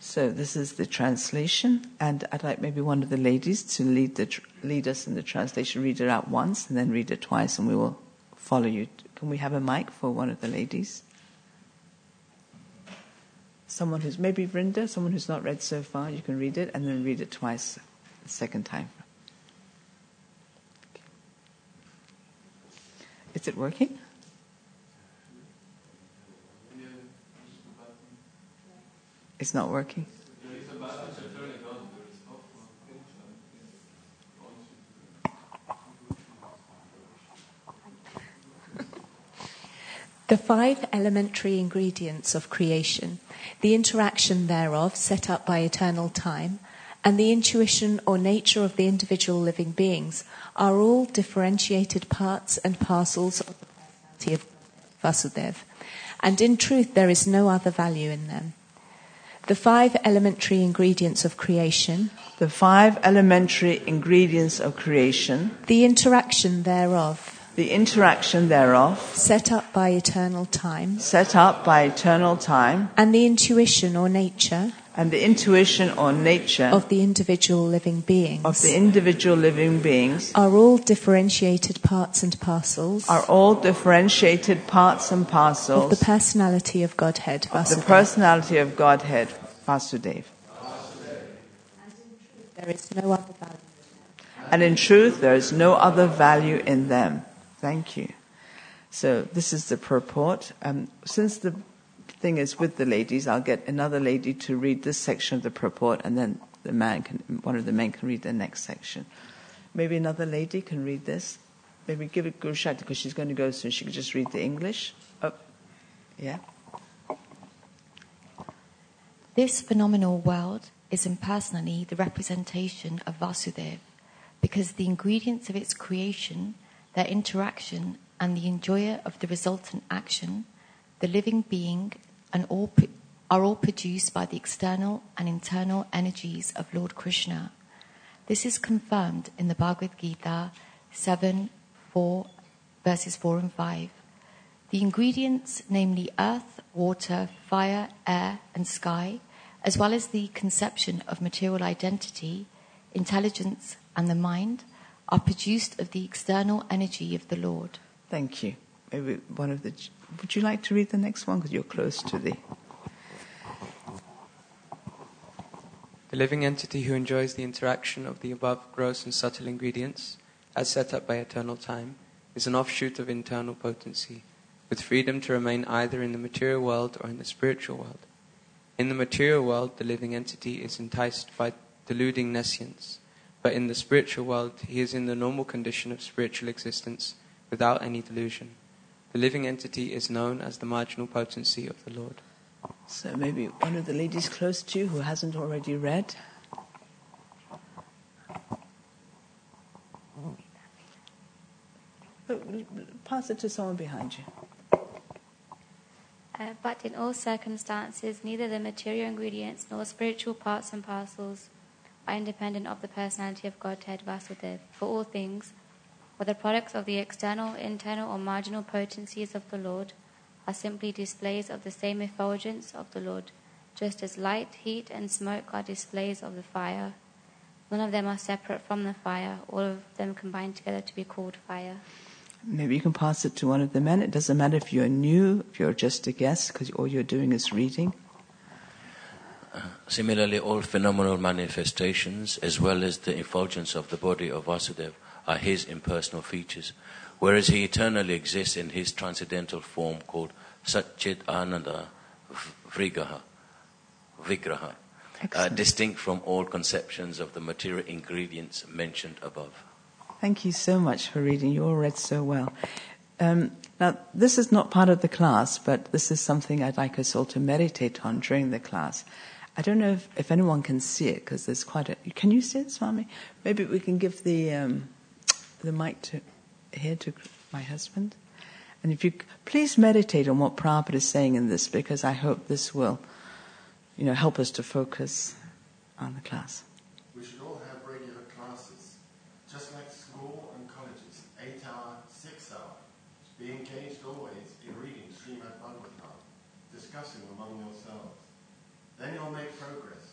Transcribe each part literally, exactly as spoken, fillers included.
So this is the translation, and I'd like maybe one of the ladies to lead the tr- lead us in the translation. Read it out once, and then read it twice, and we will follow you. Can we have a mic for one of the ladies? Someone who's maybe Vrinda, someone who's not read so far, you can read it, and then read it twice, the second time. Is it working? It's not working. The five elementary ingredients of creation, the interaction thereof set up by eternal time, and the intuition or nature of the individual living beings are all differentiated parts and parcels of the personality of Vasudeva, and in truth there is no other value in them. The five elementary ingredients of creation, The five elementary ingredients of creation, the interaction thereof, the interaction thereof, set up by eternal time, set up by eternal time, and the intuition or nature and the intuition or nature of the individual living beings of the individual living beings are all differentiated parts and parcels are all differentiated parts and of parcels the personality of Godhead, the Vasudeva. personality of Godhead, Vasudeva. There is no other value. And in truth, there is no other value in them. Thank you. So this is the purport. Um, since the thing is with the ladies, I'll get another lady to read this section of the purport, and then the man can, one of the men can read the next section. Maybe another lady can read this. Maybe give it Guru Shakti because she's going to go soon. She can just read the English. Oh, yeah. This phenomenal world is impersonally the representation of Vasudeva, because the ingredients of its creation, their interaction, and the enjoyer of the resultant action, the living being, and all are all produced by the external and internal energies of Lord Krishna. This is confirmed in the Bhagavad Gita seven, four, verses four and five. The ingredients, namely earth, water, fire, air, and sky, as well as the conception of material identity, intelligence, and the mind, are produced of the external energy of the Lord. Thank you. Maybe one of the. Would you like to read the next one because you're close to the. The living entity who enjoys the interaction of the above gross and subtle ingredients, as set up by eternal time, is an offshoot of internal potency, with freedom to remain either in the material world or in the spiritual world. In the material world, the living entity is enticed by deluding nescience, but in the spiritual world, he is in the normal condition of spiritual existence without any delusion. The living entity is known as the marginal potency of the Lord. So maybe one of the ladies close to you who hasn't already read. Pass it to someone behind you. Uh, but in all circumstances, neither the material ingredients nor spiritual parts and parcels are independent of the personality of Godhead Vasudeva. For all things, whether products of the external, internal, or marginal potencies of the Lord, are simply displays of the same effulgence of the Lord, just as light, heat, and smoke are displays of the fire. None of them are separate from the fire. All of them combine together to be called fire. Maybe you can pass it to one of the men. It doesn't matter if you're new, if you're just a guest, because all you're doing is reading. Uh, similarly, all phenomenal manifestations, as well as the effulgence of the body of Vasudeva, are his impersonal features, whereas he eternally exists in his transcendental form called Satchit Ananda Vrigraha, Vigraha, uh, distinct from all conceptions of the material ingredients mentioned above. Thank you so much for reading. You all read so well. Um, now, this is not part of the class, but this is something I'd like us all to meditate on during the class. I don't know if, if anyone can see it, because there's quite a... Can you see it, Swami? Maybe we can give the um, the mic to here to my husband. And if you... Please meditate on what Prabhupada is saying in this, because I hope this will, you know, help us to focus on the class. We should all have regular classes, just like school and colleges, eight hour, six hour. Be engaged always in reading Srimad Bhagavatam, discussing among yourselves. Then you'll make progress.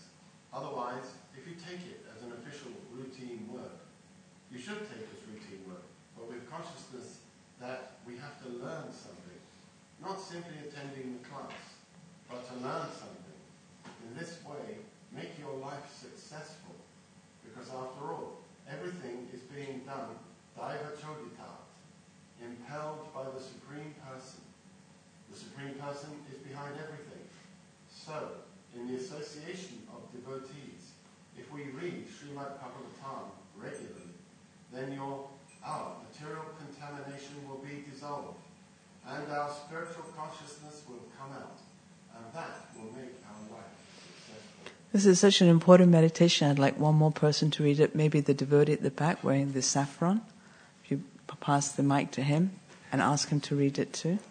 routine work. You should take as routine work, but with consciousness that we have to learn something. Not simply attending the class, but to learn something. In this way, make your life successful. Because after all, everything is being done Daiva Choditat, impelled by the Supreme Person. The Supreme Person is behind everything. So, in the association of devotees, if we read Srimad Bhagavatam regularly, then your our material contamination will be dissolved, and our spiritual consciousness will come out, and that will make our life successful. This is such an important meditation. I'd like one more person to read it, maybe the devotee at the back wearing the saffron. If you pass the mic to him and ask him to read it too.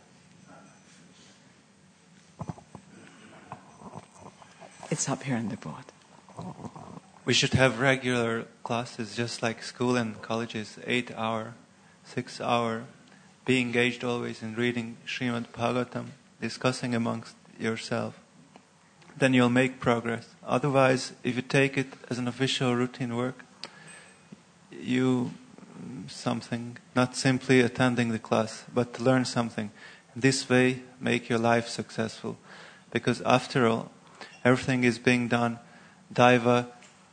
It's up here on the board. We should have regular classes, just like school and colleges, eight hour, six hour. Be engaged always in reading Srimad Bhagavatam, discussing amongst yourself. Then you'll make progress. Otherwise, if you take it as an official routine work, you something, not simply attending the class, but to learn something. In this way, make your life successful. Because after all, everything is being done Daiva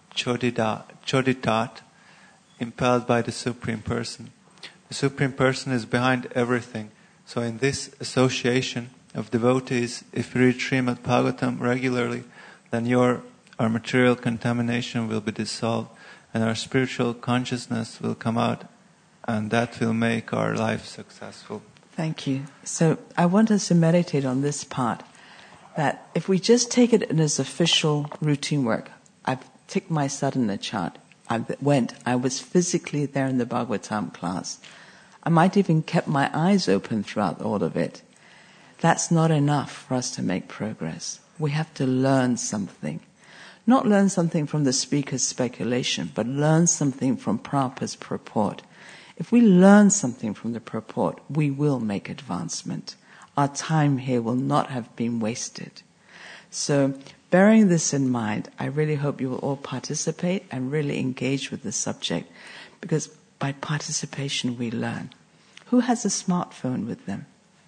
Choditat, impelled by the Supreme Person. The Supreme Person is behind everything. So in this association of devotees, if you read Srimad Bhagavatam regularly, then your our material contamination will be dissolved and our spiritual consciousness will come out, and that will make our life successful. Thank you. So I want us to meditate on this part, that if we just take it as official routine work, I've ticked my sadhana chart, I went, I was physically there in the Bhagavatam class. I might even kept my eyes open throughout all of it. That's not enough for us to make progress. We have to learn something. Not learn something from the speaker's speculation, but learn something from Prabhupada's purport. If we learn something from the purport, we will make advancement. Our time here will not have been wasted. So, bearing this in mind, I really hope you will all participate and really engage with the subject, because by participation we learn. Who has a smartphone with them?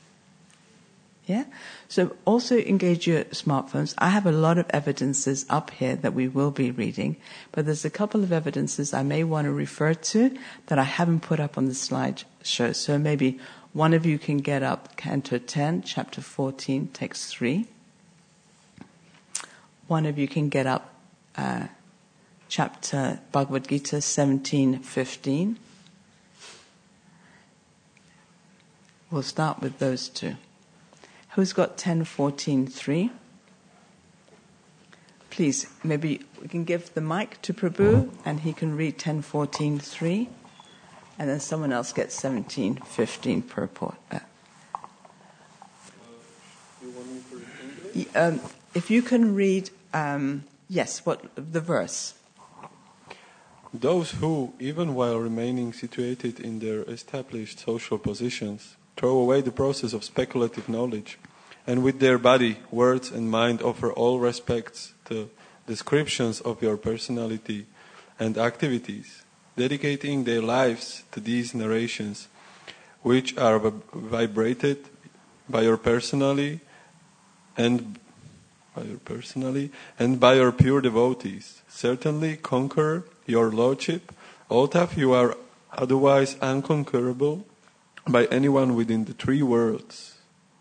Yeah? So also engage your smartphones. I have a lot of evidences up here that we will be reading, but there's a couple of evidences I may want to refer to that I haven't put up on the slideshow. So maybe one of you can get up Canto ten, Chapter fourteen, Text three. One of you can get up uh, Chapter Bhagavad Gita seventeen fifteen. We'll start with those two. Who's got ten fourteen three? Please, maybe we can give the mic to Prabhu and he can read ten fourteen three, and then someone else gets seventeen fifteen purport. Uh, you want me to read English? Um, if you can read, um, yes, what the verse. Those who, even while remaining situated in their established social positions, throw away the process of speculative knowledge, and with their body, words and mind offer all respects to descriptions of your personality and activities, dedicating their lives to these narrations, which are vibrated by your personally and by your personally and by your pure devotees, certainly conquer your lordship, although you are otherwise unconquerable by anyone within the three worlds.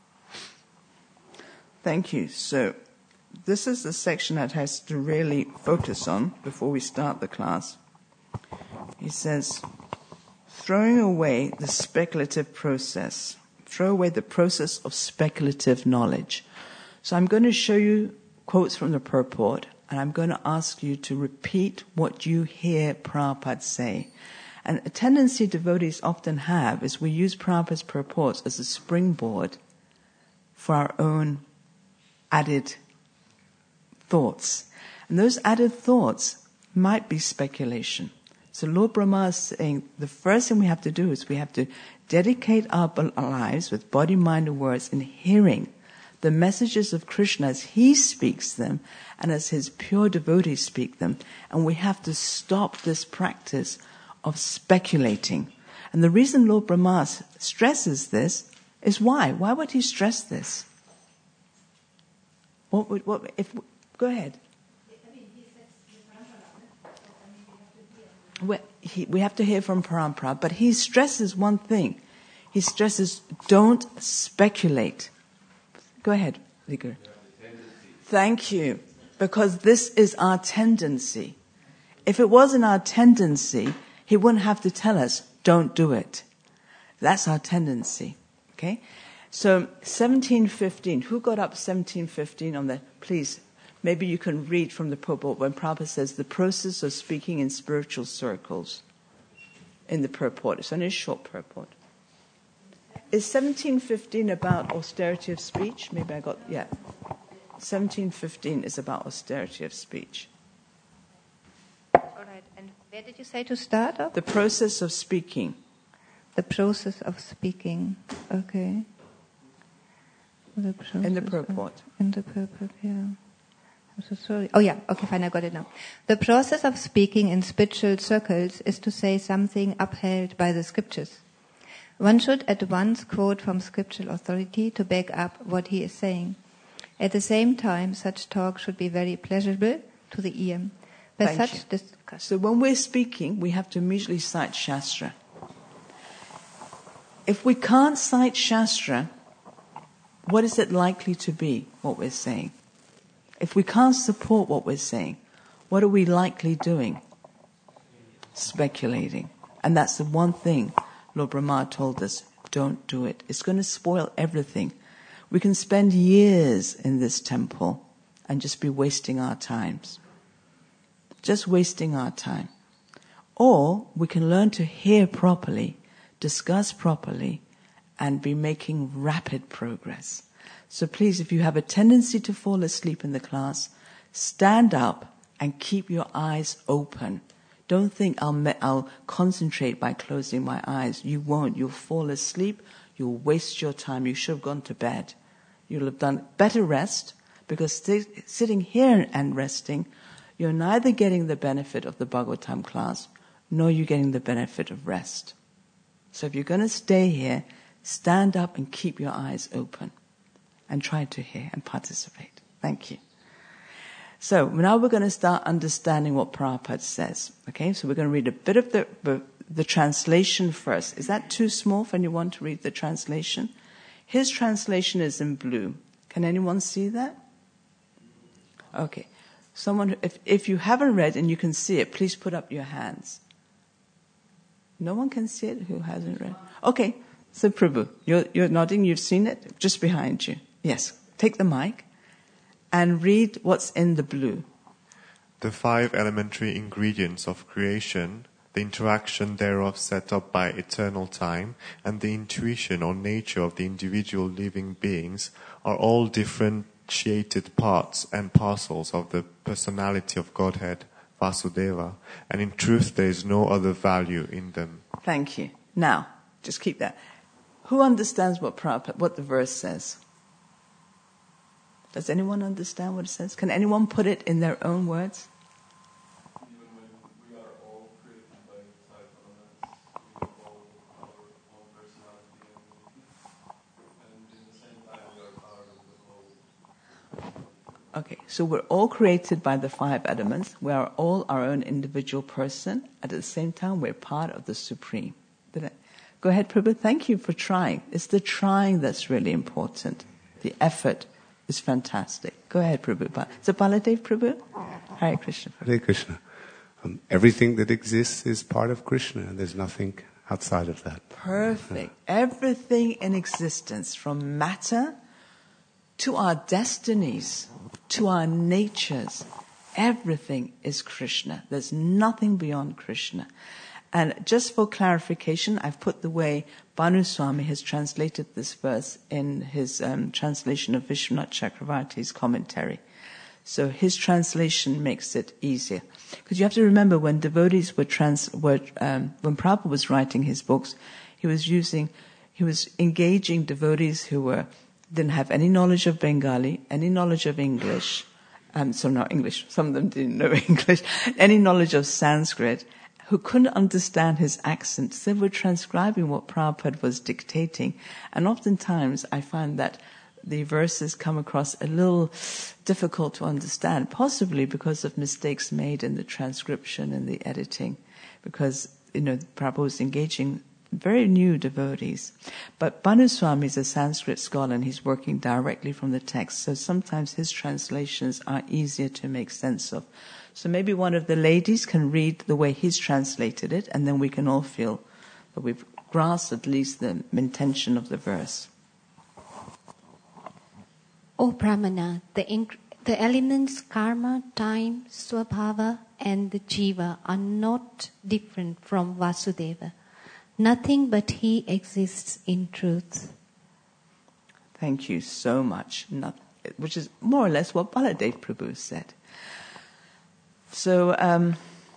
Thank you. So this is the section that has to really focus on before we start the class. He says, throwing away the speculative process, throw away the process of speculative knowledge. So I'm going to show you quotes from the purport, and I'm going to ask you to repeat what you hear Prabhupada say. And a tendency devotees often have is we use Prabhupada's purports as a springboard for our own added thoughts. And those added thoughts might be speculation. So Lord Brahma is saying the first thing we have to do is we have to dedicate our lives with body, mind, and words in hearing the messages of Krishna as he speaks them and as his pure devotees speak them. And we have to stop this practice of speculating. And the reason Lord Brahma stresses this is why? Why would he stress this? What would, what, if, go ahead. We, he, we have to hear from Parampara, but he stresses one thing. He stresses, don't speculate. Go ahead, Ligur. Thank you. Because this is our tendency. If it wasn't our tendency, he wouldn't have to tell us, don't do it. That's our tendency. Okay? So, seventeen fifteen. Who got up seventeen fifteen on the, please, maybe you can read from the purport when Prabhupada says the process of speaking in spiritual circles in the purport. It's only a short purport. Is seventeen fifteen about austerity of speech? Maybe I got, yeah. seventeen fifteen is about austerity of speech. All right. And where did you say to start off? The process of speaking. The process of speaking. Okay. The in the purport. Of, in the purport, yeah. I'm so sorry. Oh, yeah. Okay, fine. I got it now. The process of speaking in spiritual circles is to say something upheld by the scriptures. One should at once quote from scriptural authority to back up what he is saying. At the same time, such talk should be very pleasurable to the ear. By Thank such you. discussion. So when we're speaking, we have to immediately cite Shastra. If we can't cite Shastra, what is it likely to be, what we're saying? If we can't support what we're saying, what are we likely doing? Speculating. And that's the one thing Lord Brahma told us, don't do it. It's going to spoil everything. We can spend years in this temple and just be wasting our times. Just wasting our time. Or we can learn to hear properly, discuss properly, and be making rapid progress. So please, if you have a tendency to fall asleep in the class, stand up and keep your eyes open. Don't think I'll, me- I'll concentrate by closing my eyes. You won't. You'll fall asleep. You'll waste your time. You should have gone to bed. You'll have done better rest, because st- sitting here and resting, you're neither getting the benefit of the Bhagavatam class, nor you're getting the benefit of rest. So if you're going to stay here, stand up and keep your eyes open and try to hear and participate. Thank you. So now we're going to start understanding what Prabhupada says. Okay, so we're going to read a bit of the, the, the translation first. Is that too small for anyone to read the translation? His translation is in blue. Can anyone see that? Okay. Someone, if, if you haven't read and you can see it, please put up your hands. No one can see it who hasn't read? Okay. So Prabhu, you're, you're nodding, you've seen it? Just behind you. Yes. Take the mic and read what's in the blue. The five elementary ingredients of creation, the interaction thereof set up by eternal time, and the intuition or nature of the individual living beings are all differentiated parts and parcels of the personality of Godhead, Vasudeva, and in truth there is no other value in them. Thank you. Now, just keep that. Who understands what Prabhupada, what the verse says? Does anyone understand what it says? Can anyone put it in their own words? Even when we are all created by five elements, we have all our own personality, and, and in the same time we are part of the whole. Okay, so we're all created by the five elements. We are all our own individual person. At the same time, we're part of the Supreme. Did I? Go ahead, Prabhu. Thank you for trying. It's the trying that's really important. The effort is fantastic. Go ahead, Prabhu. Is it Baladev, Prabhu? Hare Krishna. Hare Krishna. Um, everything that exists is part of Krishna, and there's nothing outside of that. Perfect. Everything in existence, from matter to our destinies, to our natures, everything is Krishna. There's nothing beyond Krishna. And just for clarification, I've put the way Bhanu Swami has translated this verse in his um, translation of Vishwanath Chakravarti's commentary. So his translation makes it easier. Because you have to remember, when devotees were, trans, were um, when Prabhupada was writing his books, he was using, he was engaging devotees who were didn't have any knowledge of Bengali, any knowledge of English, um, so not English, some of them didn't know English, any knowledge of Sanskrit, who couldn't understand his accent. So they were transcribing what Prabhupada was dictating. And oftentimes I find that the verses come across a little difficult to understand, possibly because of mistakes made in the transcription and the editing, because, you know, Prabhupada was engaging very new devotees. But Bhanu Swami is a Sanskrit scholar and he's working directly from the text, so sometimes his translations are easier to make sense of. So maybe one of the ladies can read the way he's translated it, and then we can all feel that we've grasped at least the intention of the verse. O Brahmana, the, inc- the elements karma, time, swabhava, and the jiva are not different from Vasudeva. Nothing but he exists in truth. Thank you so much. Not, which is more or less what Baladev Prabhu said. So um,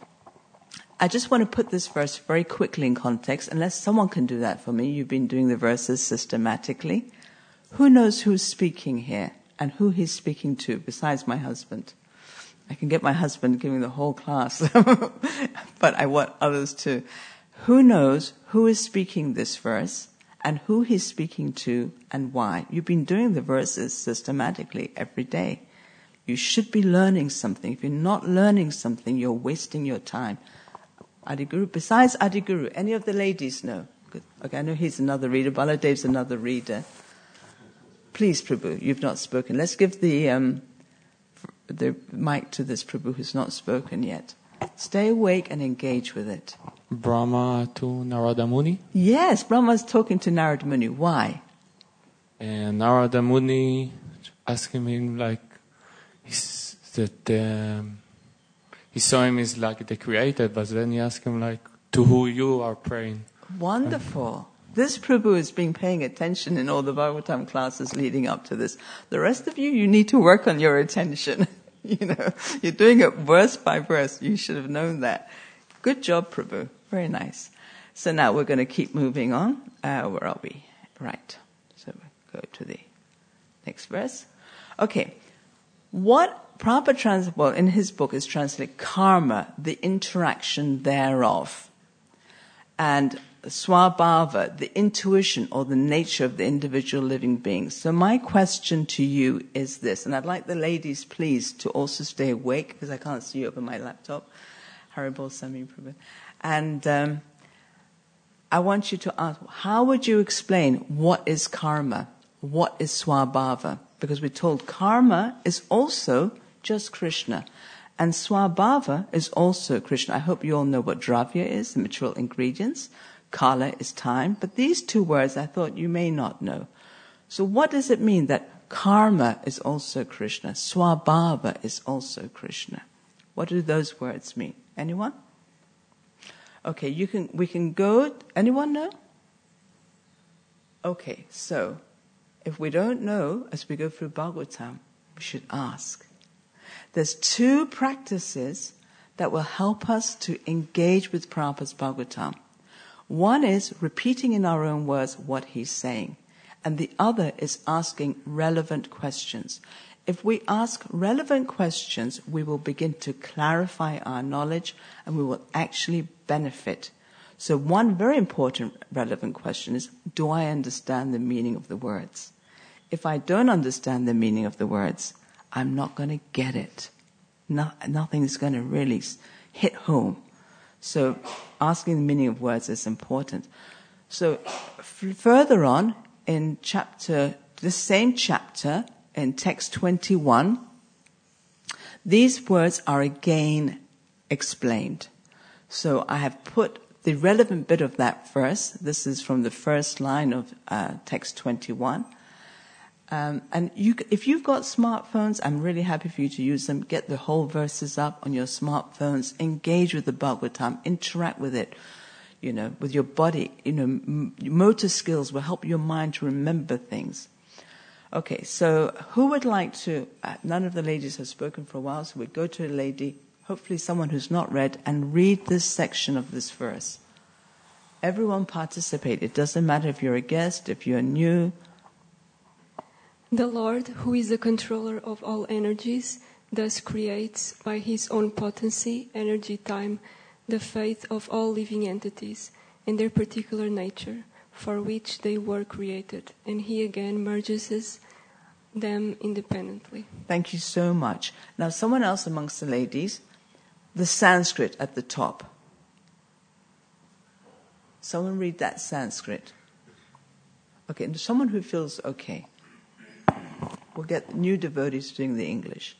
I just want to put this verse very quickly in context, unless someone can do that for me. You've been doing the verses systematically. Who knows who's speaking here and who he's speaking to besides my husband? I can get my husband giving the whole class, but I want others to. Who knows who is speaking this verse and who he's speaking to and why? You've been doing the verses systematically every day. You should be learning something. If you're not learning something, you're wasting your time. Adiguru, besides Adiguru, any of the ladies know? Good. Okay, I know he's another reader. Baladev's another reader. Please, Prabhu, you've not spoken. Let's give the um, the mic to this Prabhu who's not spoken yet. Stay awake and engage with it. Brahma to Narada Muni? Yes, Brahma's talking to Narada Muni. Why? And Narada Muni asking him, like, he's, that um, he saw him as like the creator, but then he asked him, like, to who you are praying. Wonderful. This Prabhu has been paying attention in all the Bhagavatam classes leading up to this. The rest of you, you need to work on your attention. You know, you're doing it verse by verse. You should have known that. Good job, Prabhu. Very nice. So now we're going to keep moving on. Uh, where are we? Right. So we go to the next verse. Okay. What Prabhupada trans well in his book is translated karma, the interaction thereof, and swabhava, the intuition or the nature of the individual living being. So my question to you is this, and I'd like the ladies, please, to also stay awake because I can't see you over my laptop. Haribol Sami Prabhu. And um, I want you to ask, how would you explain what is karma? What is swabhava? Because we're told karma is also just Krishna. And swabhava is also Krishna. I hope you all know what dravya is, the material ingredients. Kala is time. But these two words I thought you may not know. So what does it mean that karma is also Krishna? Swabhava is also Krishna. What do those words mean? Anyone? Okay, you can. We can go. Anyone know? Okay, so if we don't know, as we go through Bhagavatam, we should ask. There's two practices that will help us to engage with Prabhupada's Bhagavatam. One is repeating in our own words what he's saying, and the other is asking relevant questions. If we ask relevant questions, we will begin to clarify our knowledge and we will actually benefit. So one very important relevant question is, do I understand the meaning of the words? If I don't understand the meaning of the words, I'm not going to get it. No, nothing is going to really hit home. So asking the meaning of words is important. So f- further on in chapter, the same chapter, in text twenty-one, these words are again explained. So I have put the relevant bit of that verse. This is from the first line of uh, text twenty-one. Um, and you, if you've got smartphones, I'm really happy for you to use them. Get the whole verses up on your smartphones. Engage with the Bhagavatam. Interact with it, you know, with your body. You know, m- motor skills will help your mind to remember things. Okay, so who would like to, uh, none of the ladies have spoken for a while, so we'd go to a lady, hopefully someone who's not read, and read this section of this verse. Everyone participate. It doesn't matter if you're a guest, if you're new. The Lord, who is the controller of all energies, thus creates by his own potency, energy, time, the fate of all living entities and their particular nature, for which they were created, and he again merges them independently. Thank you so much. Now, someone else amongst the ladies, the Sanskrit at the top. Someone read that Sanskrit. Okay, and someone who feels okay. We'll get new devotees doing the English.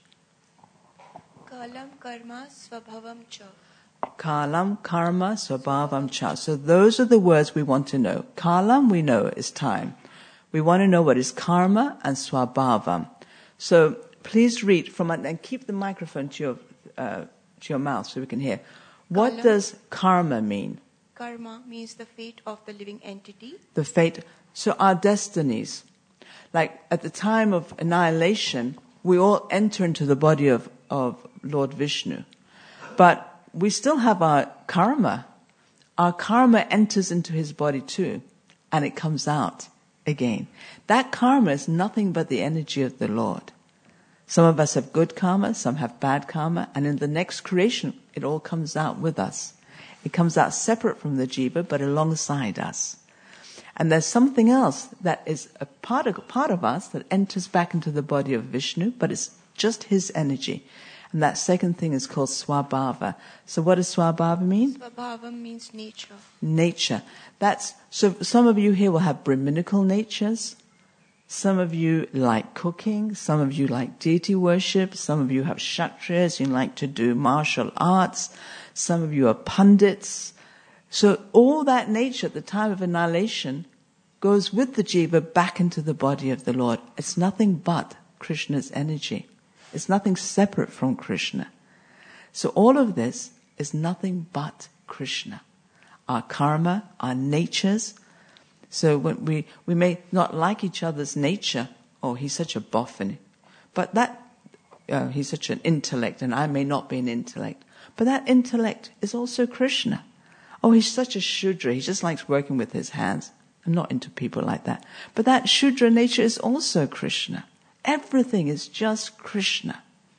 Kalam karma svabhavam cha. Kalam karma svabhavam cha. So those are the words we want to know. Kalam we know is time. We want to know what is karma and swabhavam. So please read from it and keep the microphone to your uh, to your mouth so we can hear. What Kalam, does karma mean? Karma means the fate of the living entity. The fate. So our destinies. Like at the time of annihilation, we all enter into the body of, of Lord Vishnu. But we still have our karma. Our karma enters into his body too, and it comes out again. That karma is nothing but the energy of the Lord. Some of us have good karma, some have bad karma, and in the next creation, it all comes out with us. It comes out separate from the jiva, but alongside us. And there's something else that is a part of, part of us that enters back into the body of Vishnu, but it's just his energy. And that second thing is called swabhava. So what does swabhava mean? Swabhava means nature. Nature. That's, so some of you here will have Brahminical natures. Some of you like cooking. Some of you like deity worship. Some of you have kshatriyas. You like to do martial arts. Some of you are pandits. So all that nature at the time of annihilation goes with the jiva back into the body of the Lord. It's nothing but Krishna's energy. It's nothing separate from Krishna. So all of this is nothing but Krishna. Our karma, our natures. So when we, we may not like each other's nature. Oh, he's such a boffin. But that, uh, he's such an intellect and I may not be an intellect. But that intellect is also Krishna. Oh, he's such a Shudra. He just likes working with his hands. I'm not into people like that. But that Shudra nature is also Krishna. Everything is just Krishna.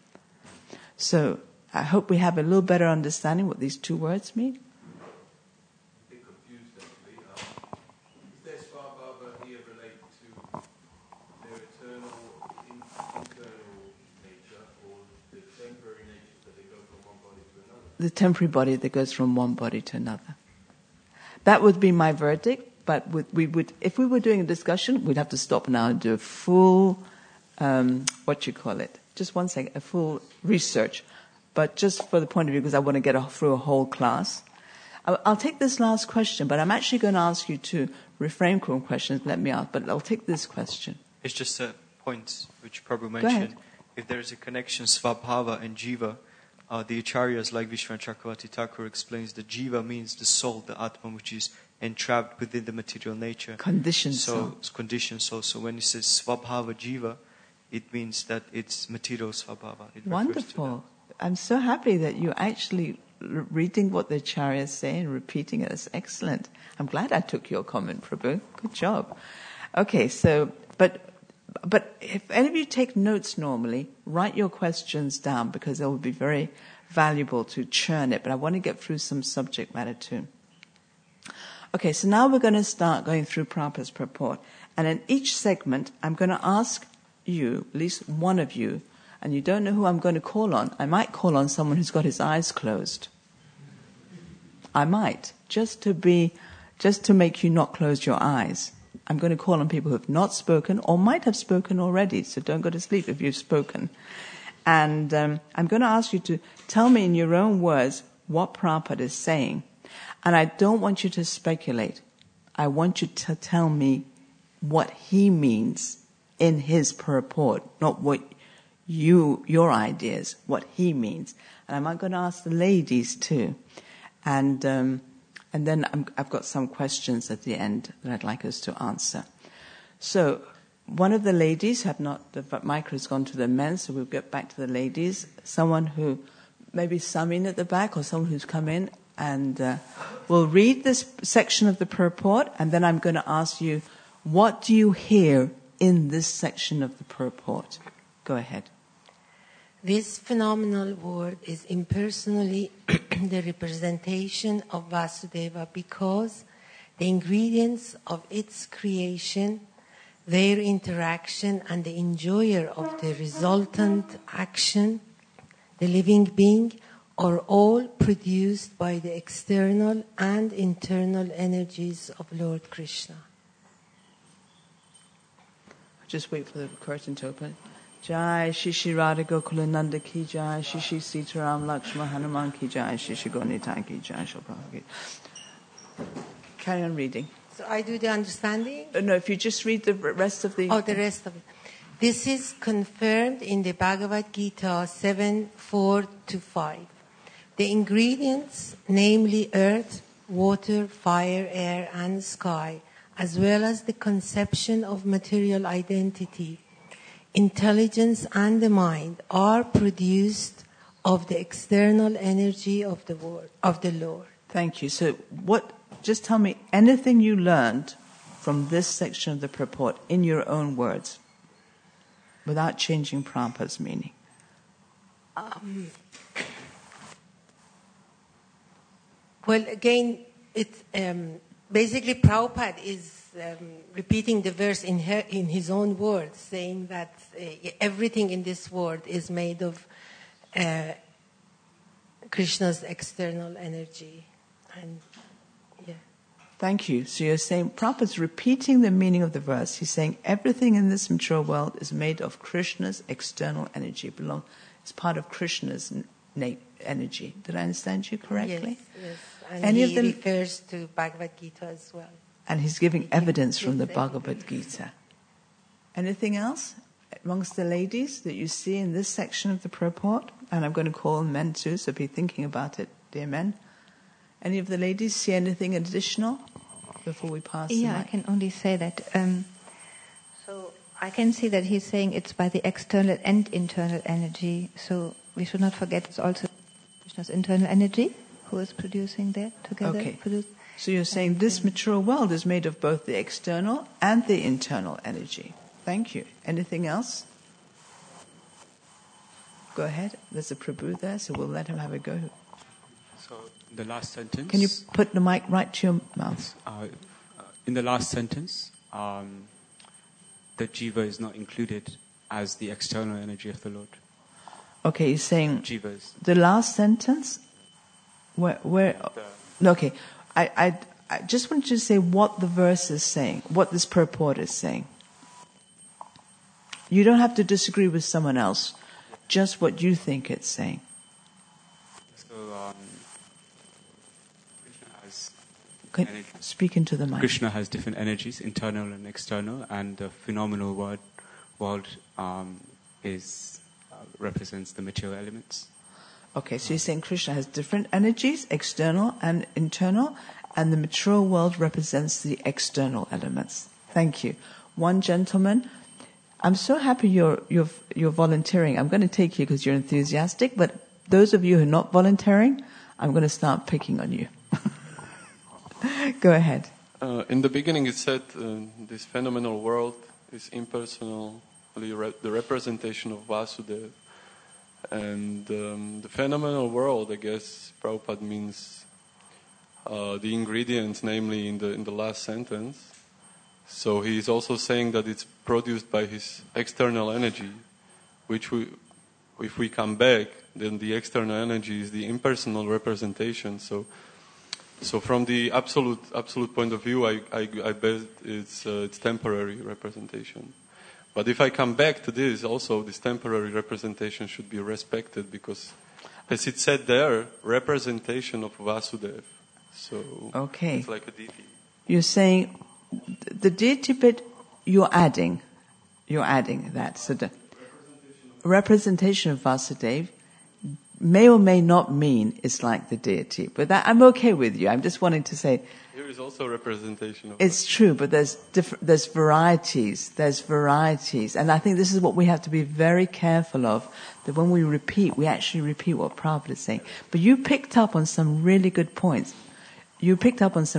So I hope we have a little better understanding what these two words mean. A bit confused actually. Um, is their swabhava here related to their eternal, in, internal nature or the temporary nature that they go from one body to another? The temporary body that goes from one body to another. That would be my verdict, but we would, if we were doing a discussion, we'd have to stop now and do a full, um, what you call it, just one second, a full research. But just for the point of view, because I want to get a, through a whole class, I'll, I'll take this last question, but I'm actually going to ask you to refrain from questions, let me ask, but I'll take this question. It's just a point which Prabhu Go mentioned. ahead. If there is a connection, svabhava and jiva, Uh, the Acharyas, like Vishwanath Chakravarti Thakur, explains that jiva means the soul, the atma, which is entrapped within the material nature. Conditioned so, soul. It's conditioned soul. So when it says svabhava jiva, it means that it's material svabhava. It Wonderful. I'm so happy that you're actually r- reading what the Acharyas say and repeating it. That's excellent. I'm glad I took your comment, Prabhu. Good job. Okay, so, but But if any of you take notes normally, write your questions down because they will be very valuable to churn it. But I want to get through some subject matter too. Okay, so now we're going to start going through Prabhupada's purport. And in each segment, I'm going to ask you, at least one of you, and you don't know who I'm going to call on. I might call on someone who's got his eyes closed. I might, just to be, just to make you not close your eyes. I'm going to call on people who have not spoken or might have spoken already, so don't go to sleep if you've spoken. And um, I'm going to ask you to tell me in your own words what Prabhupada is saying. And I don't want you to speculate. I want you to tell me what he means in his purport, not what you, your ideas, what he means. And I'm going to ask the ladies too. And... Um, And then I'm, I've got some questions at the end that I'd like us to answer. So, one of the ladies have not, the mic has gone to the men, so we'll get back to the ladies. Someone who, maybe Samin at the back, or someone who's come in, and uh, we'll read this section of the purport, and then I'm going to ask you, what do you hear in this section of the purport. Go ahead. This phenomenal world is impersonally the representation of Vasudeva because the ingredients of its creation, their interaction, and the enjoyer of the resultant action, the living being, are all produced by the external and internal energies of Lord Krishna. Just wait for the curtain to open. Jai Shishi Radha Gokulananda ki Jai, Shishi Sitaram Lakshma Hanuman ki Jai, Shishi Gonitai ki Jai, Shobhava ki. Carry on reading. So I do the understanding? Uh, no, if you just read the rest of the... Oh, the rest of it. This is confirmed in the Bhagavad Gita seven, four to five. The ingredients, namely earth, water, fire, air, and sky, as well as the conception of material identity, intelligence, and the mind, are produced of the external energy of the word, of the Lord. Thank you. So what, just tell me anything you learned from this section of the purport in your own words, without changing Prabhupada's meaning. Um, well, again, it's um, basically Prabhupada is um, repeating the verse in, her, in his own words, saying that uh, everything in this world is made of uh, Krishna's external energy. And yeah. Thank you. So you're saying, Prabhupada's repeating the meaning of the verse. He's saying everything in this material world is made of Krishna's external energy. Belong, it's part of Krishna's na- energy. Did I understand you correctly? Yes, yes. And Any he of them, refers to Bhagavad Gita as well. And he's giving evidence from the Bhagavad Gita. Anything else amongst the ladies that you see in this section of the purport? And I'm going to call on men too, so be thinking about it, dear men. Any of the ladies see anything additional before we pass? Yeah, I can only say that. Um, so I can see that he's saying it's by the external and internal energy. So we should not forget it's also Krishna's internal energy who is producing that together. Okay. Produce. So you're saying this material world is made of both the external and the internal energy. Thank you. Anything else? Go ahead. There's a Prabhu there, so we'll let him have a go. So the last sentence. Can you put the mic right to your mouth? Uh, in the last sentence, um, the jiva is not included as the external energy of the Lord. Okay, you're saying Jivas. The last sentence. Where? Where? The, okay, I, I I just want you to say what the verse is saying, what this purport is saying. You don't have to disagree with someone else, just what you think it's saying. So, um, Krishna has Can, energy. Speak into the mic. Krishna has different energies, internal and external, and the phenomenal world, world um, is uh, represents the material elements. Okay, so you're saying Krishna has different energies, external and internal, and the material world represents the external elements. Thank you. One gentleman. I'm so happy you're you're you're volunteering. I'm going to take you because you're enthusiastic, but those of you who are not volunteering, I'm going to start picking on you. Go ahead. Uh, in the beginning, it said uh, this phenomenal world is impersonally re- the representation of Vasudeva. And um, the phenomenal world, I guess, Prabhupada means uh, the ingredients, namely in the in the last sentence. So he's also saying that it's produced by his external energy, which we, if we come back, then the external energy is the impersonal representation. So, so from the absolute absolute point of view, I I, I bet it's uh, it's temporary representation. But if I come back to this, also this temporary representation should be respected because, as it said there, representation of Vasudeva. So okay. It's like a deity. You're saying the deity bit, you're adding, you're adding that. So the representation of Vasudeva may or may not mean it's like the deity. But that, I'm okay with you. I'm just wanting to say... There is also representation of It's true, but there's diff- there's varieties. There's varieties. And I think this is what we have to be very careful of, that when we repeat, we actually repeat what Prabhupada is saying. But you picked up on some really good points. You picked up on some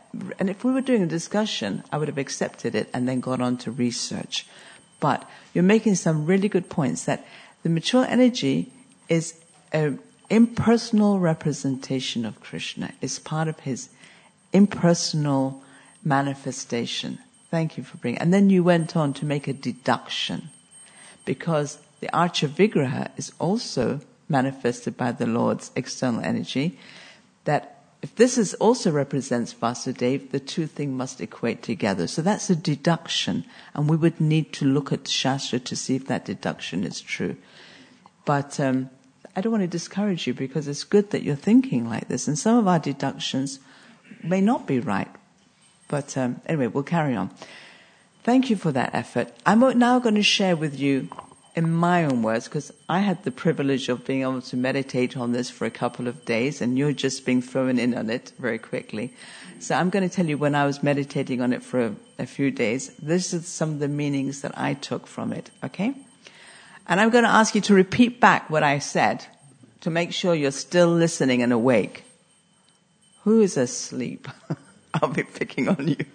and if we were doing a discussion, I would have accepted it and then gone on to research. But you're making some really good points that the mature energy is an impersonal representation of Krishna. It's part of his impersonal manifestation. Thank you for bringing. And then you went on to make a deduction, because the Archa Vigraha is also manifested by the Lord's external energy, that if this is also represents Vasudeva, the two things must equate together. So that's a deduction, and we would need to look at Shastra to see if that deduction is true. But um, I don't want to discourage you, because it's good that you're thinking like this, and some of our deductions may not be right. But um, anyway, we'll carry on. Thank you for that effort. I'm now going to share with you in my own words, because I had the privilege of being able to meditate on this for a couple of days, and you're just being thrown in on it very quickly. So I'm going to tell you when I was meditating on it for a, a few days, this is some of the meanings that I took from it, okay? And I'm going to ask you to repeat back what I said to make sure you're still listening and awake. Who is asleep? I'll be picking on you.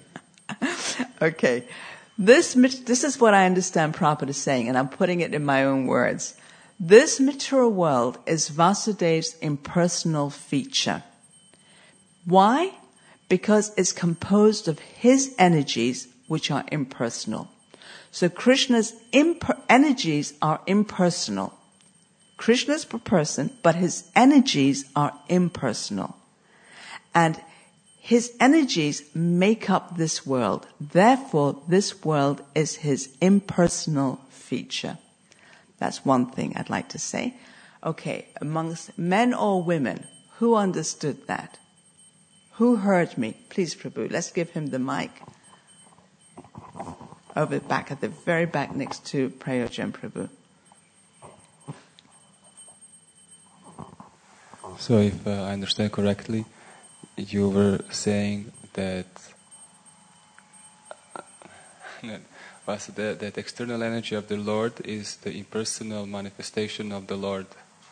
Okay. This, this is what I understand Prabhupada saying, and I'm putting it in my own words. This material world is Vasudeva's impersonal feature. Why? Because it's composed of his energies, which are impersonal. So Krishna's imper- energies are impersonal. Krishna's per person, but his energies are impersonal. And his energies make up this world. Therefore, this world is his impersonal feature. That's one thing I'd like to say. Okay, amongst men or women, who understood that? Who heard me? Please, Prabhu, let's give him the mic. Over back, at the very back next to Prayojan Prabhu. So if uh, I understand correctly, you were saying that that, that external energy of the Lord is the impersonal manifestation of the Lord.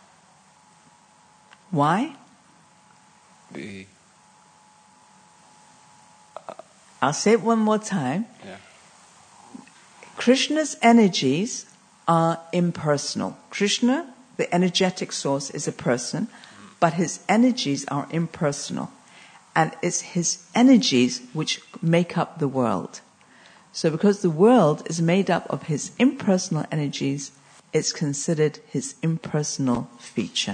Why? The, I'll say it one more time. Yeah. Krishna's energies are impersonal. Krishna, the energetic source, is a person, but his energies are impersonal. And it's his energies which make up the world. So because the world is made up of his impersonal energies, it's considered his impersonal feature.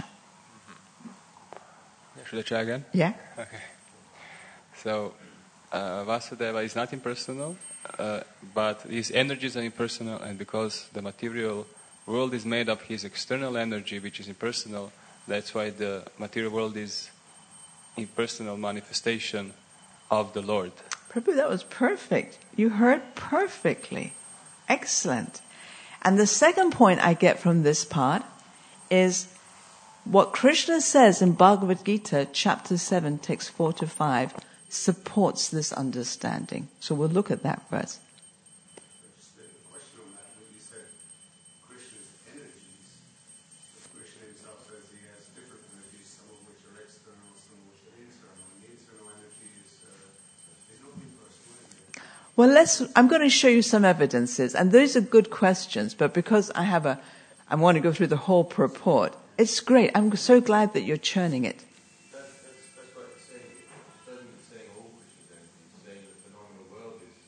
Should I try again? Yeah. Okay. So, uh, Vasudeva is not impersonal, uh, but his energies are impersonal, and because the material world is made of his external energy, which is impersonal, that's why the material world is impersonal manifestation of the Lord. Prabhu, that was perfect. You heard perfectly. Excellent. And the second point I get from this part is what Krishna says in Bhagavad Gita, chapter seven, text four to five, supports this understanding. So we'll look at that verse. Just a question on that. When you said Krishna's energies, Krishna himself says he has different energies, some of which are external, some of which are internal. And the internal energy is, uh, is not impersonal, is it? Well, let's, I'm going to show you some evidences, and those are good questions, but because I have a, I want to go through the whole purport. It's great. I'm so glad that you're churning it. That's, that's, that's what it's saying. It doesn't mean saying all Krishna's energy. It's saying the phenomenal world is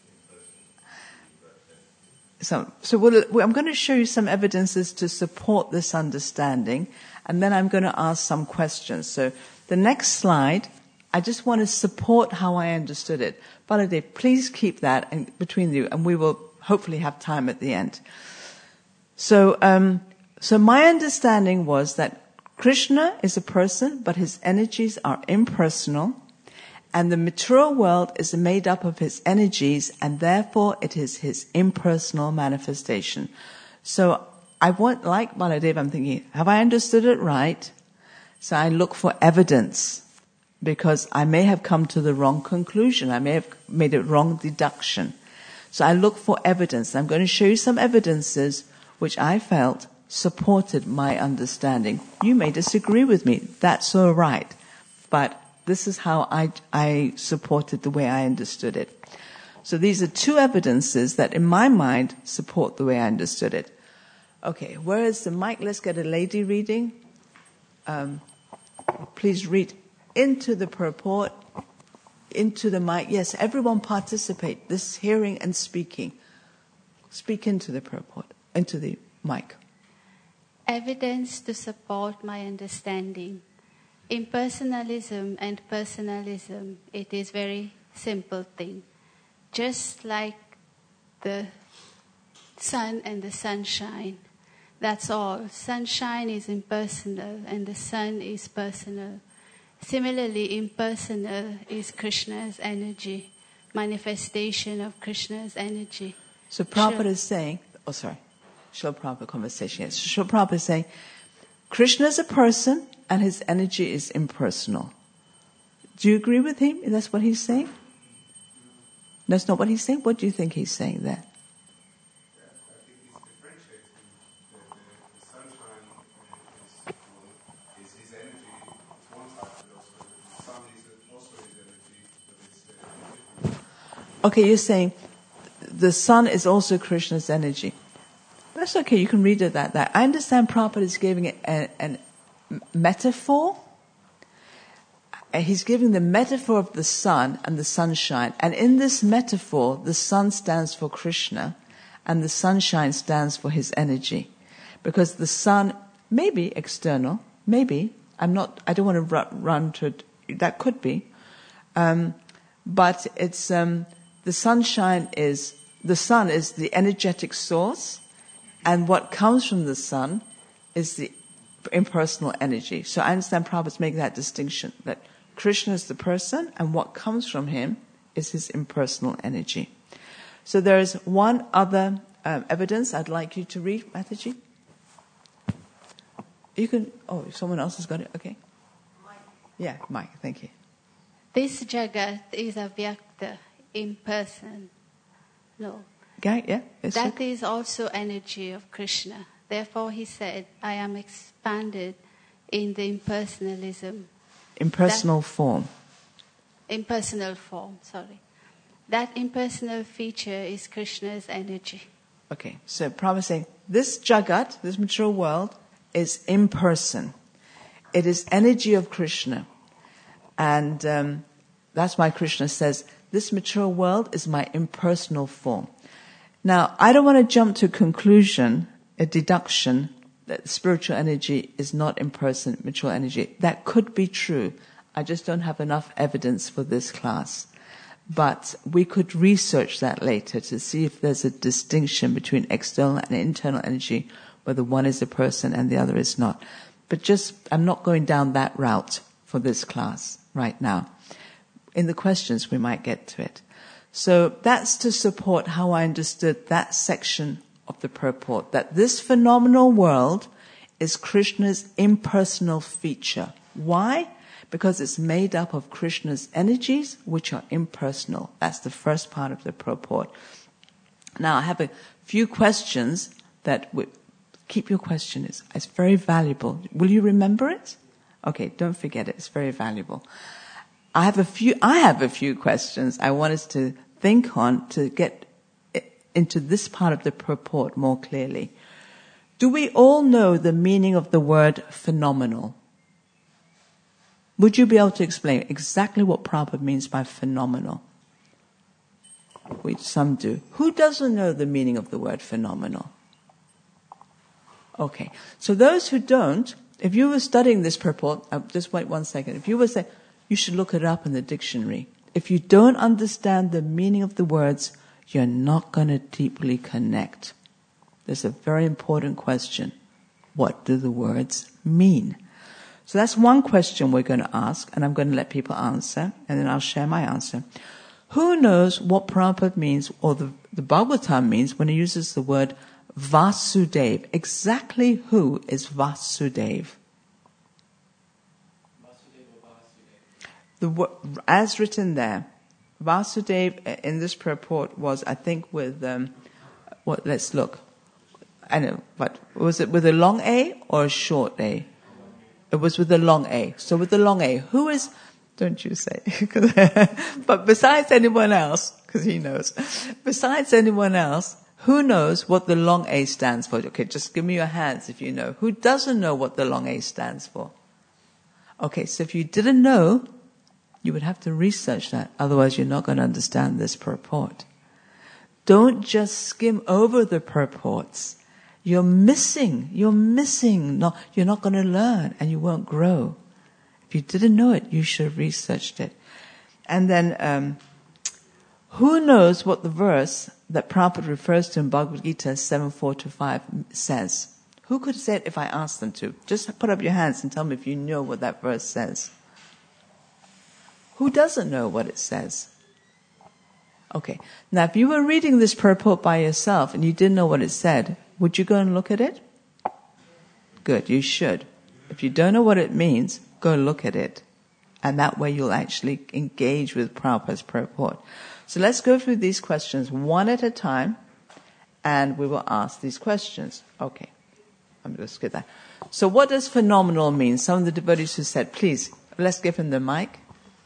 impersonal. So, so we'll, I'm going to show you some evidences to support this understanding, and then I'm going to ask some questions. So the next slide, I just want to support how I understood it. Baladev, please keep that in between you, and we will hopefully have time at the end. So, um, so my understanding was that Krishna is a person, but his energies are impersonal, and the material world is made up of his energies, and therefore it is his impersonal manifestation. So I want, like Baladev, I'm thinking, have I understood it right? So I look for evidence, because I may have come to the wrong conclusion. I may have made a wrong deduction. So I look for evidence. I'm going to show you some evidences which I felt supported my understanding. You may disagree with me. That's all right. But This is how I, I supported the way I understood it. So these are two evidences that in my mind support the way I understood it. Okay, where is the mic? Let's get a lady reading. Um, please read into the purport, into the mic. Yes, everyone participate. This hearing and speaking. Speak into the purport, into the mic. Evidence to support my understanding. Impersonalism and personalism, it is very simple thing. Just like the sun and the sunshine, that's all. Sunshine is impersonal and the sun is personal. Similarly, impersonal is Krishna's energy, manifestation of Krishna's energy. So Prabhupada Sure. is saying, oh sorry, Srila Prabhupada conversation, yes. Srila Prabhupada is saying, Krishna is a person and his energy is impersonal. Do you agree with him? That's what he's saying? That's not what he's saying? What do you think he's saying there? Okay, you're saying the sun is also Krishna's energy. That's okay, you can read it that way. I understand Prabhupada is giving it a, a metaphor. And he's giving the metaphor of the sun and the sunshine. And in this metaphor, the sun stands for Krishna and the sunshine stands for his energy. Because the sun may be external, maybe. I'm not, I don't want to run, run to it. That could be. Um, but it's, um, the sunshine is, the sun is the energetic source, and what comes from the sun is the impersonal energy. So I understand Prabhupada's making that distinction, that Krishna is the person, and what comes from him is his impersonal energy. So there is one other um, evidence I'd like you to read, Mataji. You can, oh, if someone else has got it, okay. Yeah, Mike, thank you. This Jagat is a Vyakta, impersonal. No. Okay, yeah. That okay. is also energy of Krishna. Therefore he said, I am expanded in the impersonalism. Impersonal that, form. Impersonal form, sorry. That impersonal feature is Krishna's energy. Okay, so Prabhupada is saying, this Jagat, this material world, is imperson. It is energy of Krishna. And um, that's why Krishna says, this material world is my impersonal form. Now, I don't want to jump to a conclusion, a deduction, that spiritual energy is not impersonal material energy. That could be true. I just don't have enough evidence for this class. But we could research that later to see if there's a distinction between external and internal energy, whether one is a person and the other is not. But just, I'm not going down that route for this class right now. In the questions, we might get to it. So that's to support how I understood that section of the purport, that this phenomenal world is Krishna's impersonal feature. Why? Because it's made up of Krishna's energies, which are impersonal. That's the first part of the purport. Now, I have a few questions that we, keep your question. It's, it's very valuable. Will you remember it? Okay, don't forget it. It's very valuable. I have a few, I have a few questions I want us to think on to get into this part of the purport more clearly. Do we all know the meaning of the word phenomenal? Would you be able to explain exactly what Prabhupada means by phenomenal? Which some do. Who doesn't know the meaning of the word phenomenal? Okay. So those who don't, if you were studying this purport, uh, just wait one second. If you were saying, you should look it up in the dictionary. If you don't understand the meaning of the words, you're not going to deeply connect. There's a very important question. What do the words mean? So that's one question we're going to ask, and I'm going to let people answer, and then I'll share my answer. Who knows what Prabhupada means, or the, the Bhagavatam means, when he uses the word Vasudev? Exactly who is Vasudev? The, as written there, Vasudev in this purport was, I think, with, um, what, let's look. I know, but was it with a long A or a short A? It was with a long A. So with the long A, who is, don't you say. But besides anyone else, because he knows, besides anyone else, who knows what the long A stands for? Okay, just give me your hands if you know. Who doesn't know what the long A stands for? Okay, so if you didn't know, you would have to research that. Otherwise, you're not going to understand this purport. Don't just skim over the purports. You're missing. You're missing. No, you're not going to learn, and you won't grow. If you didn't know it, you should have researched it. And then, um, who knows what the verse that Prabhupada refers to in Bhagavad Gita seven four to five says? Who could say it if I asked them to? Just put up your hands and tell me if you know what that verse says. Who doesn't know what it says? Okay. Now, if you were reading this purport by yourself and you didn't know what it said, would you go and look at it? Good, you should. If you don't know what it means, go look at it. And that way you'll actually engage with Prabhupada's purport. So let's go through these questions one at a time, and we will ask these questions. Okay. I'm going to skip that. So what does phenomenal mean? Some of the devotees who said, please, let's give him the mic.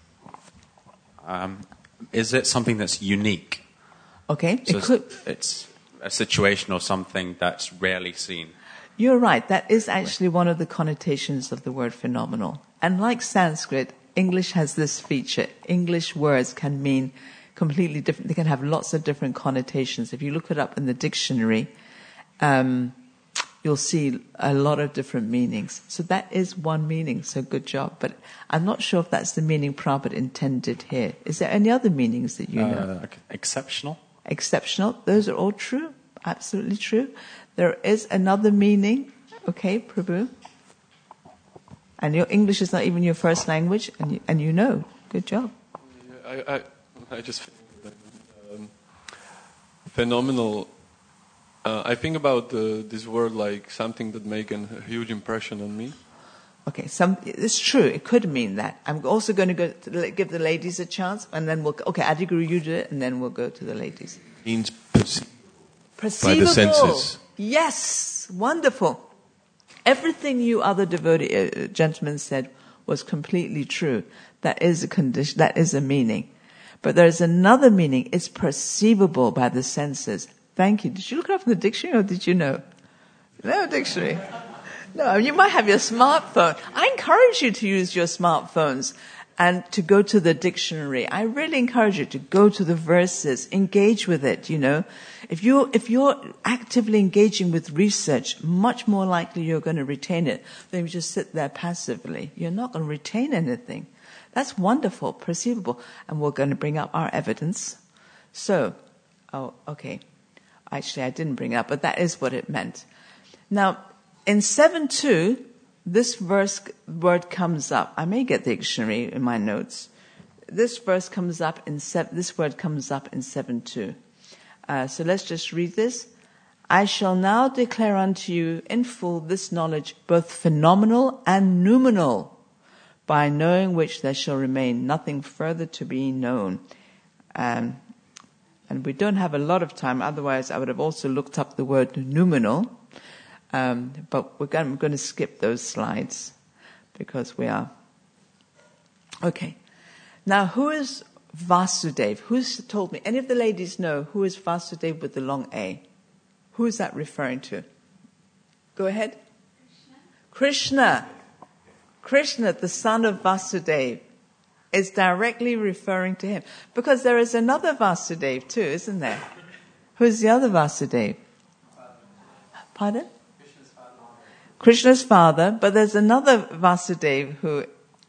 Um, is it something that's unique? Okay. So it could. It's a situation or something that's rarely seen. You're right. That is actually one of the connotations of the word phenomenal. And like Sanskrit, English has this feature. English words can mean completely different. They can have lots of different connotations. If you look it up in the dictionary, um, you'll see a lot of different meanings. So that is one meaning, so good job. But I'm not sure if that's the meaning Prabhupada intended here. Is there any other meanings that you know? Uh, exceptional. Exceptional. Those are all true. Absolutely true. There is another meaning. Okay, Prabhu. And your English is not even your first language, and you, and you know. Good job. I, I, I just um, phenomenal. Uh, I think about the, this word like something that makes a huge impression on me. Okay, some, it's true. It could mean that. I'm also going to go to give the ladies a chance, and then we'll. Okay, Adiguru, you do it, and then we'll go to the ladies. Means perceivable Perceivable. by the senses. Yes, wonderful. Everything you other devotee uh, gentlemen said was completely true. That is a condition. That is a meaning. But there is another meaning. It's perceivable by the senses. Thank you. Did you look it up in the dictionary, or did you know? No dictionary. No, you might have your smartphone. I encourage you to use your smartphones and to go to the dictionary. I really encourage you to go to the verses, engage with it, you know. If you're, if you're actively engaging with research, much more likely you're going to retain it than if you just sit there passively. You're not going to retain anything. That's wonderful, perceivable. And we're going to bring up our evidence. So, oh, okay. Actually, I didn't bring it up, but that is what it meant. Now, in seven two, this verse word comes up. I may get the dictionary in my notes. This verse comes up in seven, this word comes up in seven two. Uh, so let's just read this. I shall now declare unto you in full this knowledge, both phenomenal and noumenal, by knowing which there shall remain nothing further to be known. Um, and we don't have a lot of time, otherwise I would have also looked up the word noumenal. Um, but we're going, we're going to skip those slides because we are. Okay. Now, who is Vasudev? Who's told me? Any of the ladies know who is Vasudev with the long A? Who is that referring to? Go ahead. Krishna. Krishna, Krishna, the son of Vasudev, is directly referring to him. Because there is another Vasudev too, isn't there? Who's the other Vasudev? Pardon? Krishna's father, but there's another Vasudev who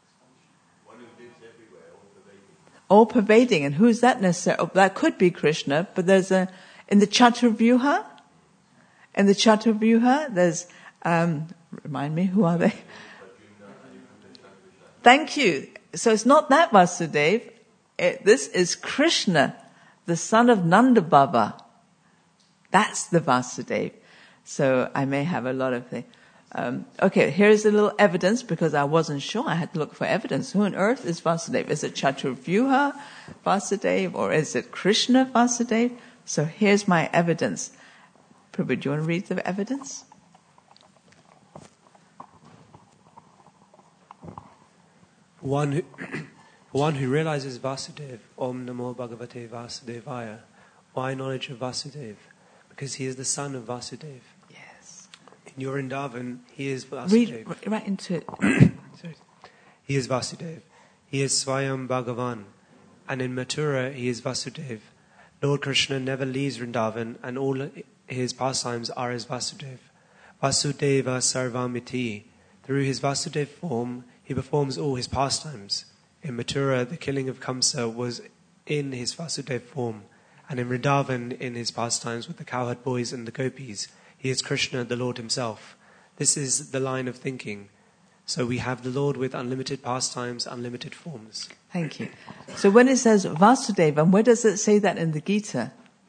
all pervading. And who's that necessarily? Oh, that could be Krishna, but there's a in the Chaturvyuha. In the Chaturvyuha, there's um, remind me, who are they? Thank you. So it's not that Vasudev. It, this is Krishna, the son of Nanda Baba. That's the Vasudev. So I may have a lot of things. Um, okay, here's a little evidence because I wasn't sure. I had to look for evidence. Who on earth is Vasudev? Is it Chaturvyuha Vasudev or is it Krishna Vasudev? So here's my evidence. Prabhu, do you want to read the evidence? One who, For one who realizes Vasudev, Om Namo Bhagavate Vasudevaya, why knowledge of Vasudev? Because he is the son of Vasudev. Yes. In your Vrindavan, he is Vasudev. Read right into it. Sorry. He is Vasudev. He is Swayam Bhagavan. And in Mathura, he is Vasudev. Lord Krishna never leaves Vrindavan, and all his pastimes are as Vasudev. Vasudeva Sarvamiti. Through his Vasudev form, he performs all his pastimes. In Mathura, the killing of Kamsa was in his Vasudev form, and in Vrindavan, in his pastimes with the cowherd boys and the gopis, he is Krishna, the Lord himself. This is the line of thinking. So we have the Lord with unlimited pastimes, unlimited forms. Thank you. So when it says Vasudeva, and where does it say that in the Gita?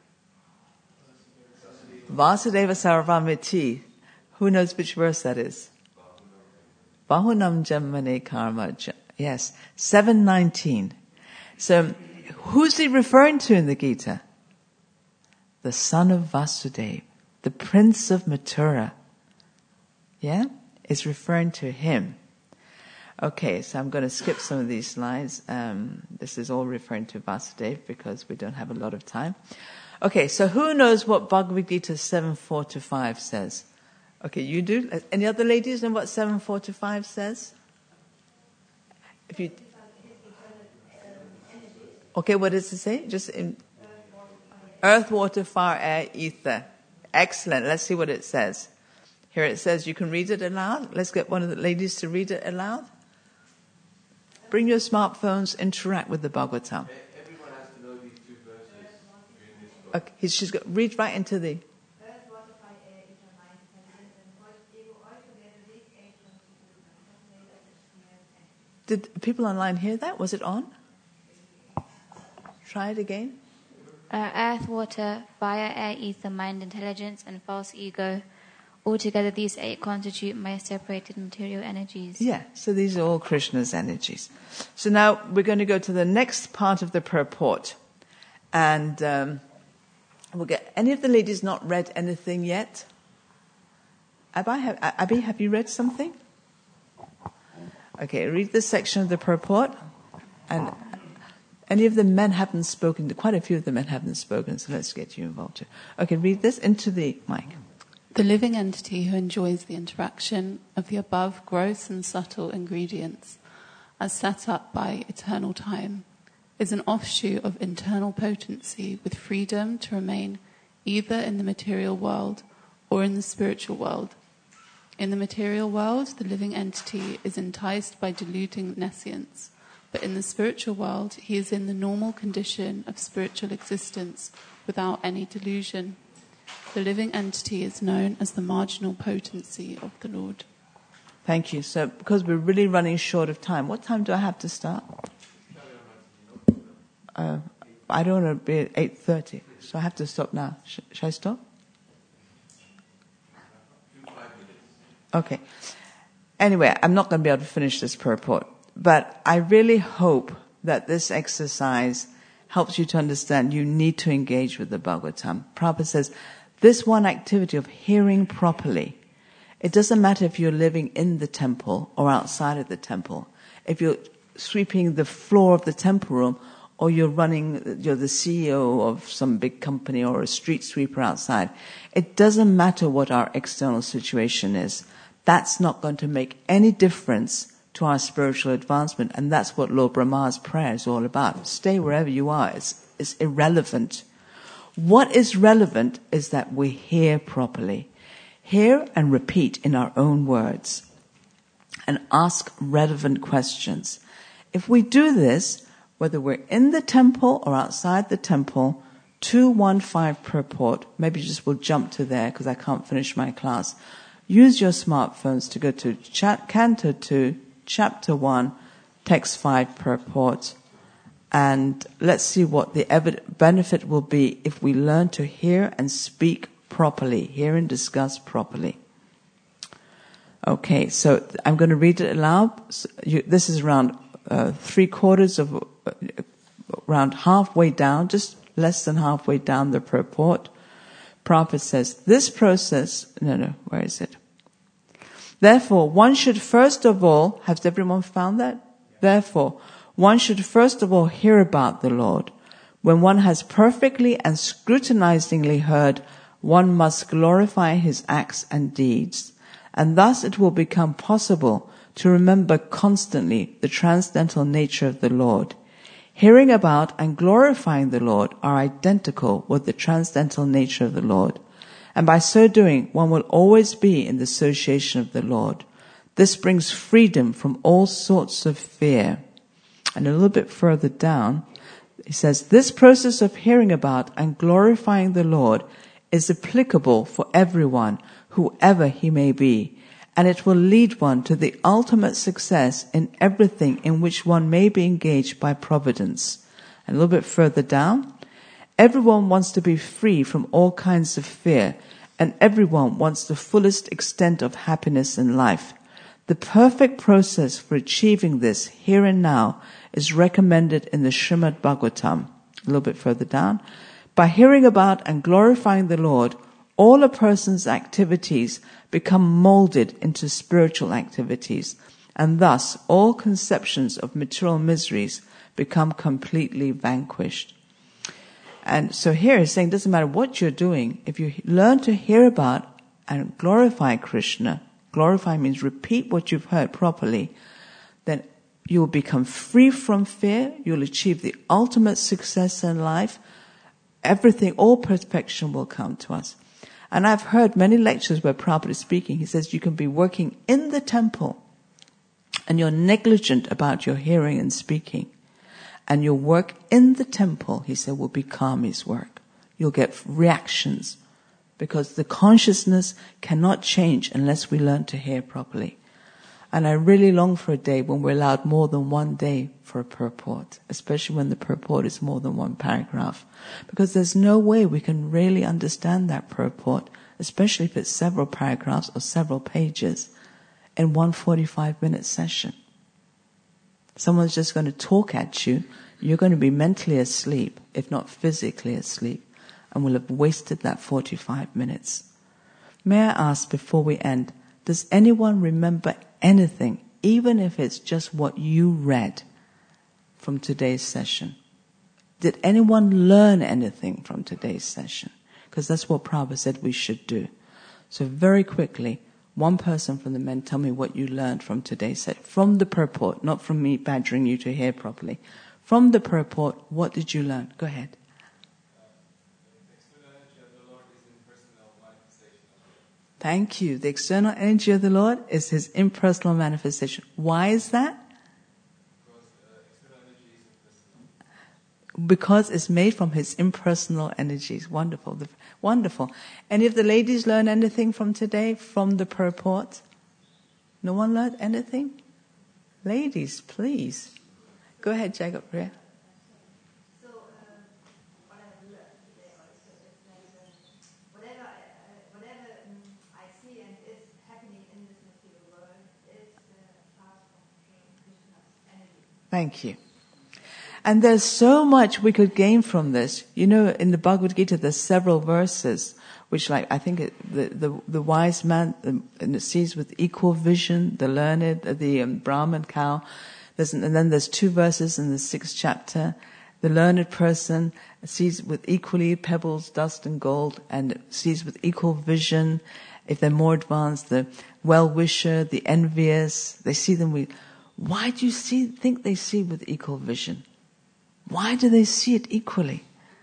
Vasudeva Sarvamiti. Who knows which verse that is? Bahunam Jammane Karma. Yes, seven nineteen. So, who's he referring to in the Gita? The son of Vasudeva, the prince of Mathura. Yeah? It's referring to him. Okay, so I'm going to skip some of these slides. Um, this is all referring to Vasudeva because we don't have a lot of time. Okay, so who knows what Bhagavad Gita seven four to five says? Okay, you do. Any other ladies know what seven four to five says? If you Okay, what does it say? Just in earth, water, fire, air, ether. Excellent. Let's see what it says. Here it says, you can read it aloud. Let's get one of the ladies to read it aloud. Bring your smartphones, interact with the Bhagavatam. Everyone has to know these two verses. Okay, she's got read right into the. Did people online hear that? Was it on? Try it again. Uh, earth, water, fire, air, ether, mind, intelligence, and false ego. Altogether, these eight constitute my separated material energies. Yeah, so these are all Krishna's energies. So now we're going to go to the next part of the purport. And um, we'll get, any of the ladies not read anything yet? Abby, have, Abby, have you read something? Okay, read this section of the purport. And any of the men haven't spoken. Quite a few of the men haven't spoken, so let's get you involved too. Okay, read this into the mic. The living entity who enjoys the interaction of the above gross and subtle ingredients as set up by eternal time is an offshoot of internal potency with freedom to remain either in the material world or in the spiritual world. In the material world, the living entity is enticed by deluding nescience, but in the spiritual world, he is in the normal condition of spiritual existence without any delusion. The living entity is known as the marginal potency of the Lord. Thank you. So, because we're really running short of time, what time do I have to start? Uh, I don't want to be at eight thirty, so I have to stop now. Sh- shall I stop? Okay. Anyway, I'm not going to be able to finish this purport, but I really hope that this exercise helps you to understand you need to engage with the Bhagavatam. Prabhupada says, this one activity of hearing properly, it doesn't matter if you're living in the temple or outside of the temple. If you're sweeping the floor of the temple room or you're running, you're the C E O of some big company or a street sweeper outside, it doesn't matter what our external situation is. That's not going to make any difference to our spiritual advancement, and that's what Lord Brahma's prayer is all about. Stay wherever you are. It's, it's irrelevant. What is relevant is that we hear properly. Hear and repeat in our own words. And ask relevant questions. If we do this, whether we're in the temple or outside the temple, two one five purport, maybe just we'll jump to there because I can't finish my class. Use your smartphones to go to chat, Canto two, Chapter one, Text five purport, and let's see what the ev- benefit will be if we learn to hear and speak properly, hear and discuss properly. Okay, so I'm going to read it aloud. So you, this is around uh, three quarters of, uh, around halfway down, just less than halfway down the purport. Prabhupada says, this process, no, no, where is it? Therefore, one should first of all, has everyone found that? Therefore, one should first of all hear about the Lord. When one has perfectly and scrutinizingly heard, one must glorify his acts and deeds, and thus it will become possible to remember constantly the transcendental nature of the Lord. Hearing about and glorifying the Lord are identical with the transcendental nature of the Lord, and by so doing, one will always be in the association of the Lord. This brings freedom from all sorts of fear. And a little bit further down, he says, this process of hearing about and glorifying the Lord is applicable for everyone, whoever he may be, and it will lead one to the ultimate success in everything in which one may be engaged by providence. And a little bit further down, everyone wants to be free from all kinds of fear, and everyone wants the fullest extent of happiness in life. The perfect process for achieving this here and now is recommended in the Srimad Bhagavatam. A little bit further down. By hearing about and glorifying the Lord, all a person's activities become molded into spiritual activities, and thus all conceptions of material miseries become completely vanquished. And so here he's saying it doesn't matter what you're doing, if you learn to hear about and glorify Krishna, glorify means repeat what you've heard properly, then you will become free from fear, you'll achieve the ultimate success in life, everything, all perfection will come to us. And I've heard many lectures where Prabhupada is speaking, he says you can be working in the temple and you're negligent about your hearing and speaking. And your work in the temple, he said, will be karmi's work. You'll get reactions because the consciousness cannot change unless we learn to hear properly. And I really long for a day when we're allowed more than one day for a purport, especially when the purport is more than one paragraph. Because there's no way we can really understand that purport, especially if it's several paragraphs or several pages, in one forty-five minute session. Someone's just going to talk at you, you're going to be mentally asleep, if not physically asleep, and will have wasted that forty-five minutes. May I ask before we end, does anyone remember anything, even if it's just what you read from today's session? Did anyone learn anything from today's session? Because that's what Prabhupada said we should do. So very quickly, one person from the men, tell me what you learned from today's session. From the purport, not from me badgering you to hear properly. From the purport, what did you learn? Go ahead. Thank you. The external energy of the Lord is His impersonal manifestation. Why is that? Because it's made from His impersonal energies. Wonderful. Wonderful. Any of the ladies learn anything from today, from the purport? No one learned anything? Ladies, please. Go ahead, Jacob Priya. Thank you. And there's so much we could gain from this. You know, in the Bhagavad Gita, there's several verses which, like, I think it, the, the the wise man um, sees with equal vision, the learned, the um, Brahman cow. There's, and then there's two verses in the sixth chapter. The learned person sees with equally pebbles, dust, and gold, and sees with equal vision. If they're more advanced, the well-wisher, the envious, they see them with. Why do you see, think they see with equal vision? Why do they see it equally?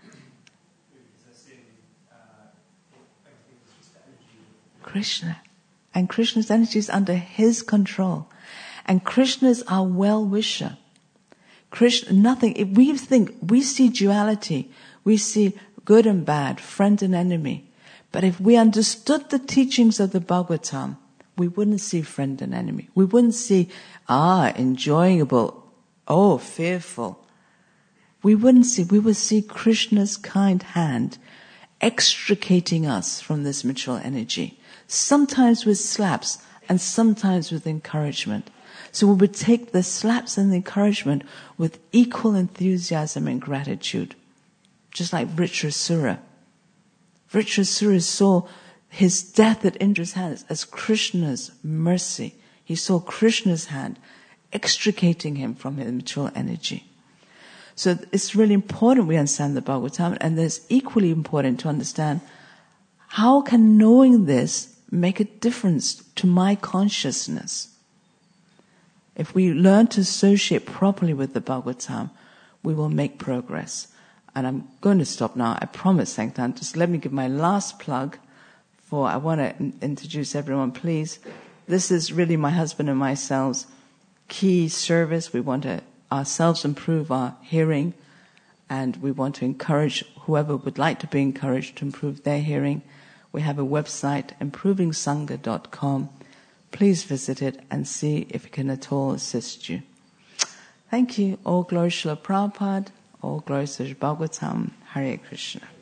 Krishna. And Krishna's energy is under His control. And Krishna is our well-wisher. Krishna, nothing, if we think, we see duality, we see good and bad, friend and enemy. But if we understood the teachings of the Bhagavatam, we wouldn't see friend and enemy. We wouldn't see, ah, enjoyable, oh, fearful. We wouldn't see, we would see Krishna's kind hand extricating us from this material energy. Sometimes with slaps and sometimes with encouragement. So we would take the slaps and the encouragement with equal enthusiasm and gratitude. Just like Vritrasura. Vritrasura saw his death at Indra's hands as Krishna's mercy. He saw Krishna's hand extricating him from his material energy. So it's really important we understand the Bhagavatam, and it's equally important to understand how can knowing this make a difference to my consciousness. If we learn to associate properly with the Bhagavatam, we will make progress. And I'm going to stop now, I promise, Sanktan. Just let me give my last plug for, I want to in- introduce everyone, please. This is really my husband and myself's key service. We want to ourselves improve our hearing, and we want to encourage whoever would like to be encouraged to improve their hearing. We have a website, improving sangha dot com. Please visit it and see if it can at all assist you. Thank you. All glory to Srila Prabhupada. All glory to Bhagavatam. Hare Krishna.